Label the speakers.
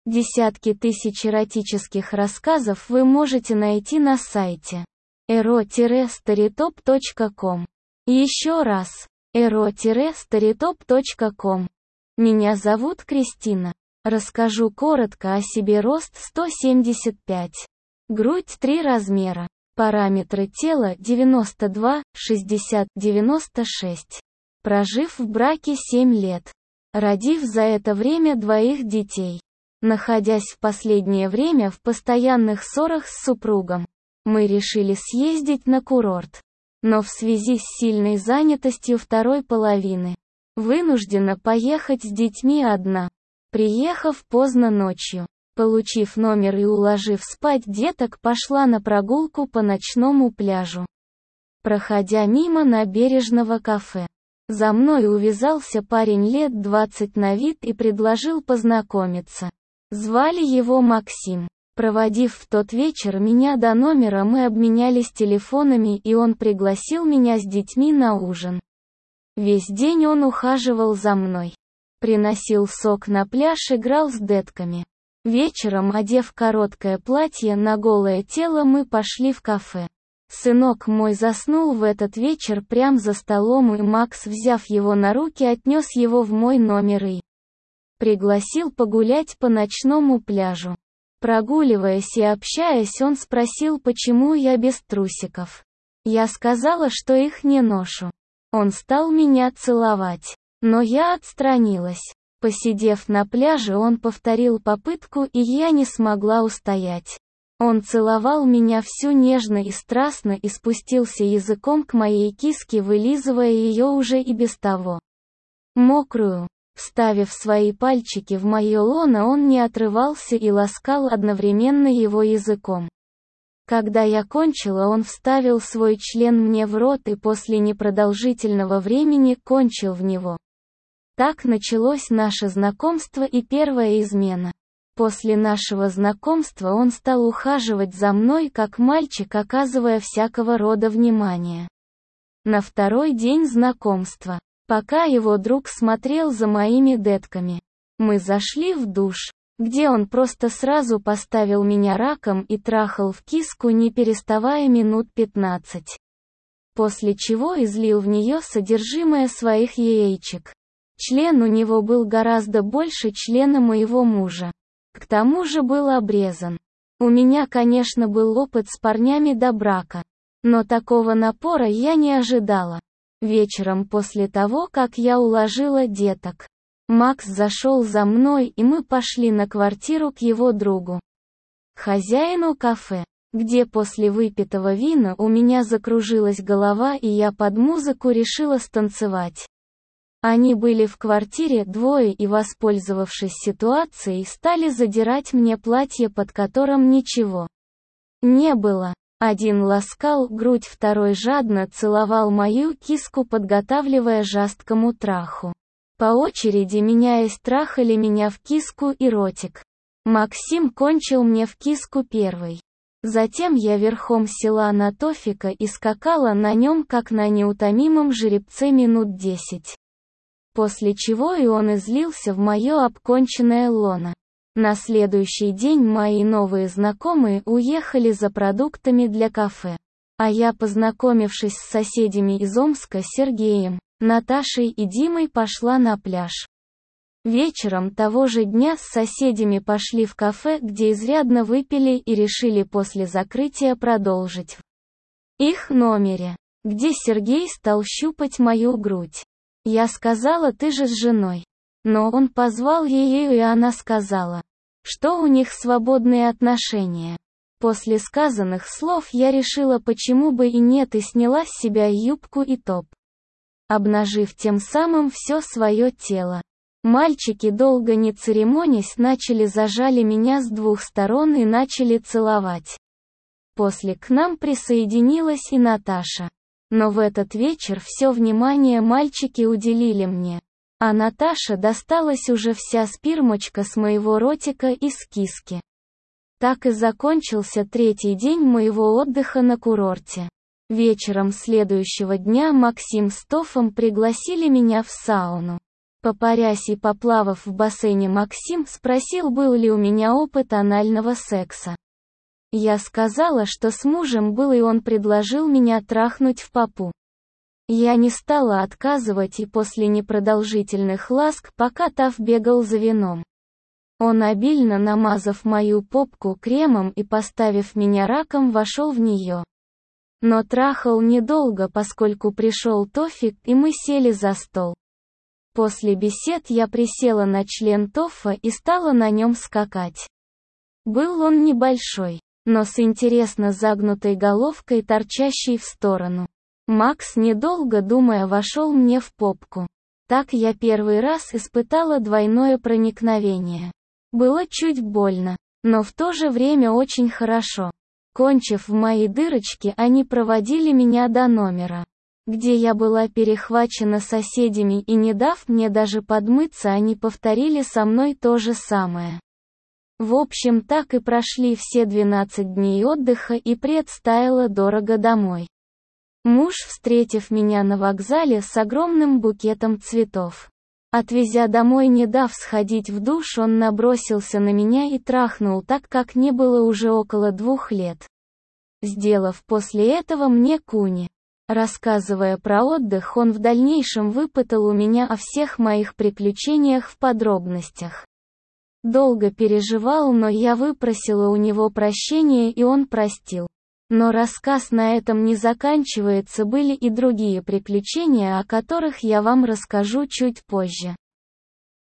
Speaker 1: Десятки тысяч эротических рассказов вы можете найти на сайте ero-storytop.com. Еще раз, ero-storytop.com. Меня зовут Кристина. Расскажу коротко о себе. Рост 175. Грудь 3 размера. Параметры тела 92, 60, 96. Прожив в браке 7 лет. Родив за это время 2 детей. Находясь в последнее время в постоянных ссорах с супругом, мы решили съездить на курорт. Но в связи с сильной занятостью второй половины, вынуждена поехать с детьми одна. Приехав поздно ночью, получив номер и уложив спать деток, пошла на прогулку по ночному пляжу. Проходя мимо набережного кафе, за мной увязался парень лет 20 на вид и предложил познакомиться. Звали его Максим. Проводив в тот вечер меня до номера, мы обменялись телефонами, и он пригласил меня с детьми на ужин. Весь день он ухаживал за мной. Приносил сок на пляж, играл с детками. Вечером, одев короткое платье на голое тело, мы пошли в кафе. Сынок мой заснул в этот вечер прямо за столом, и Макс, взяв его на руки, отнес его в мой номер и пригласил погулять по ночному пляжу. Прогуливаясь и общаясь, он спросил, почему я без трусиков. Я сказала, что их не ношу. Он стал меня целовать, но я отстранилась. Посидев на пляже, он повторил попытку, и я не смогла устоять. Он целовал меня всю нежно и страстно и спустился языком к моей киске, вылизывая ее уже и без того мокрую. Вставив свои пальчики в мое лоно, он не отрывался и ласкал одновременно его языком. Когда я кончила, он вставил свой член мне в рот и после непродолжительного времени кончил в него. Так началось наше знакомство и первая измена. После нашего знакомства он стал ухаживать за мной как мальчик, оказывая всякого рода внимание. На второй день знакомства, пока его друг смотрел за моими детками, мы зашли в душ, где он просто сразу поставил меня раком и трахал в киску, не переставая минут 15. После чего излил в нее содержимое своих яичек. Член у него был гораздо больше члена моего мужа. К тому же был обрезан. У меня, конечно, был опыт с парнями до брака, но такого напора я не ожидала. Вечером после того, как я уложила деток, Макс зашел за мной, и мы пошли на квартиру к его другу, хозяину кафе, где после выпитого вина у меня закружилась голова, и я под музыку решила станцевать. Они были в квартире двое и, воспользовавшись ситуацией, стали задирать мне платье, под которым ничего не было. Один ласкал грудь, второй жадно целовал мою киску, подготавливая жесткому траху. По очереди, меняясь, трахали меня в киску и ротик. Максим кончил мне в киску первый. Затем я верхом села на Тофика и скакала на нем, как на неутомимом жеребце, минут 10. После чего и он излился в мое обконченное лоно. На следующий день мои новые знакомые уехали за продуктами для кафе. А я, познакомившись с соседями из Омска, Сергеем, Наташей и Димой, пошла на пляж. Вечером того же дня с соседями пошли в кафе, где изрядно выпили и решили после закрытия продолжить в их номере, где Сергей стал щупать мою грудь. Я сказала: «Ты же с женой». Но он позвал ее, и она сказала, что у них свободные отношения. После сказанных слов я решила, почему бы и нет, и сняла с себя юбку и топ, обнажив тем самым все свое тело. Мальчики, долго не церемонясь, зажали меня с двух сторон и начали целовать. После к нам присоединилась и Наташа. Но в этот вечер все внимание мальчики уделили мне. А Наташе досталась уже вся спермочка с моего ротика и с киски. Так и закончился третий день моего отдыха на курорте. Вечером следующего дня Максим с Тофом пригласили меня в сауну. Попарясь и поплавав в бассейне, Максим спросил, был ли у меня опыт анального секса. Я сказала, что с мужем был, и он предложил меня трахнуть в попу. Я не стала отказывать, и после непродолжительных ласк, пока Тав бегал за вином, он, обильно намазав мою попку кремом и поставив меня раком, вошел в нее. Но трахал недолго, поскольку пришел Тофик, и мы сели за стол. После бесед я присела на член Тофа и стала на нем скакать. Был он небольшой, но с интересно загнутой головкой, торчащей в сторону. Макс, недолго думая, вошел мне в попку. Так я первый раз испытала двойное проникновение. Было чуть больно, но в то же время очень хорошо. Кончив в мои дырочки, они проводили меня до номера, где я была перехвачена соседями, и не дав мне даже подмыться, они повторили со мной то же самое. В общем, так и прошли все 12 дней отдыха, и предстояло дорого домой. Муж, встретив меня на вокзале с огромным букетом цветов, отвезя домой, не дав сходить в душ, он набросился на меня и трахнул так, как не было уже около 2 лет. Сделав после этого мне куни. Рассказывая про отдых, он в дальнейшем выпытал у меня о всех моих приключениях в подробностях. Долго переживал, но я выпросила у него прощения, и он простил. Но рассказ на этом не заканчивается, были и другие приключения, о которых я вам расскажу чуть позже.